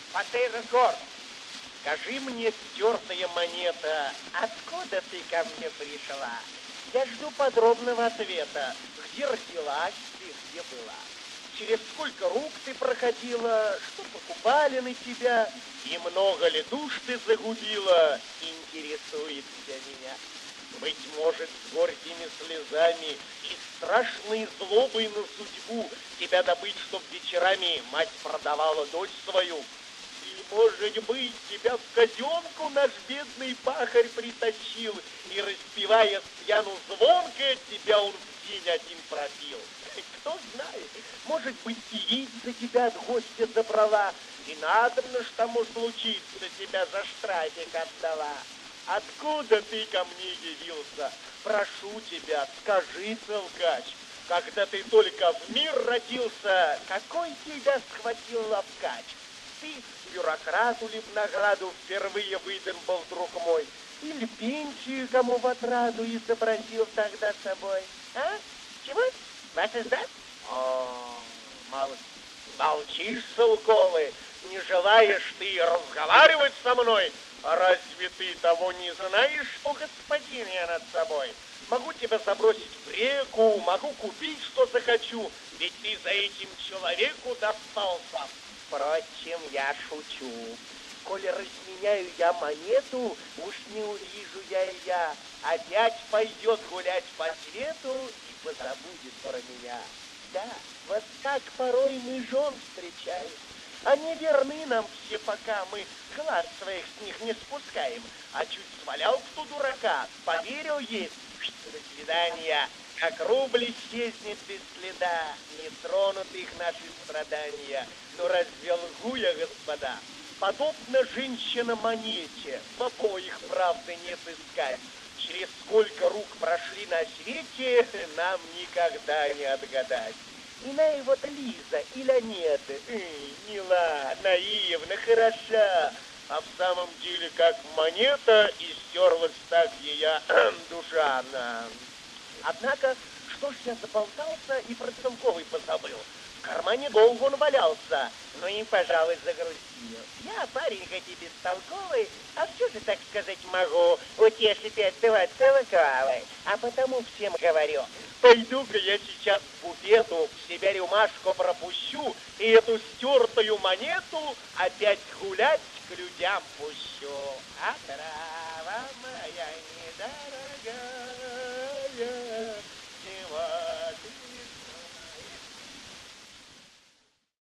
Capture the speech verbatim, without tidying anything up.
Патергор, скажи мне, стертая монета, откуда ты ко мне пришла? Я жду подробного ответа. Где родилась ты, где была? Через сколько рук ты проходила? Что покупали на тебя? И много ли душ ты загубила? Интересует вся меня. Быть может, с горькими слезами и страшной злобой на судьбу тебя добыть, чтоб вечерами мать продавала дочь свою. И, может быть, тебя в казенку наш бедный пахарь притащил, и, распевая с пьяну звонко, тебя он в день один пропил. Кто знает, может быть, певица тебя от гостя забрала, и надобно ж тому случиться, тебя за штрафик отдала. Откуда ты ко мне явился? Прошу тебя, скажи, целкач, когда ты только в мир родился, какой тебя схватил ловкач? Ты бюрократу ли в награду впервые выдан был, друг мой, или пенсию кому в отраду изобразил тогда собой? А? Чего? Вас издать? О, мало. Молчишь, Целковый, не желаешь ты разговаривать со мной? А разве ты того не знаешь, что господин я над собой? Могу тебя забросить в реку, могу купить, что захочу, ведь ты за этим человеку достался. Впрочем, я шучу. Коли разменяю я монету, уж не увижу я Илья. Опять пойдет гулять по свету и позабудет про меня. Да, вот так порой мы жен встречаем. Они верны нам все, пока мы глаз своих с них не спускаем. А чуть свалял кто дурака, поверил ей, что до свидания, как рубль исчезнет без следа, не тронут их наши страдания. Но разве лгу я, господа? Подобно женщина-монете, в обоих правды не сыскать. Через сколько рук прошли на свете, нам никогда не отгадать. Иная вот Лиза или нет, эй, мила, наивна, хороша, а в самом деле как монета, и стерлась так ее душа. Однако, что ж я заболтался и про Целковый позабыл? В кармане долго он валялся, ну и, пожалуй, загрустил. Я парень хоть и бестолковый, а все же, так сказать, могу утешить этого Целковой, а потому всем говорю. Пойду-ка я сейчас в буфету, в себя рюмашку пропущу, и эту стертую монету опять гулять к людям пущу. А трава моя недорогая.